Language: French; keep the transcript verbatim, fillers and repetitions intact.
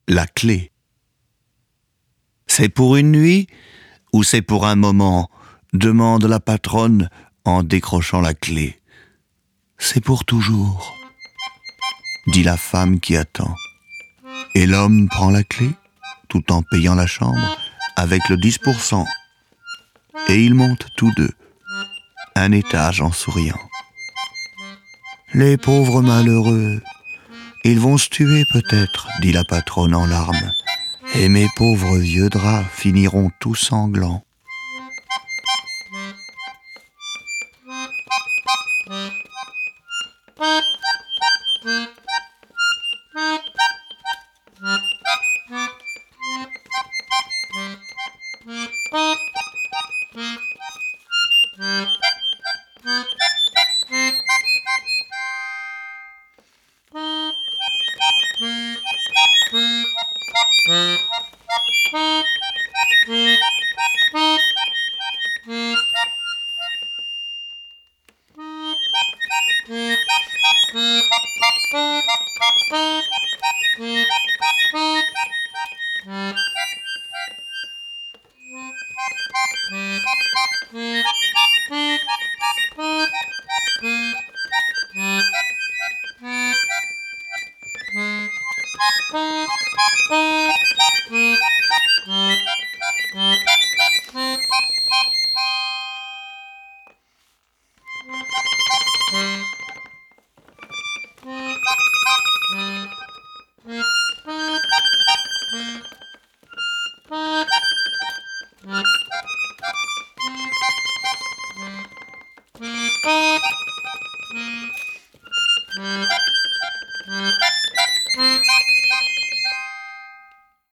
la clé. C'est pour une nuit ou c'est pour un moment? Demande la patronne en décrochant la clé. C'est pour toujours, dit la femme qui attend. Et l'homme prend la clé, tout en payant la chambre, avec le dix pour cent. Et ils montent tous deux, un étage en souriant. Les pauvres malheureux, ils vont se tuer peut-être, dit la patronne en larmes. Et mes pauvres vieux draps finiront tout sanglants.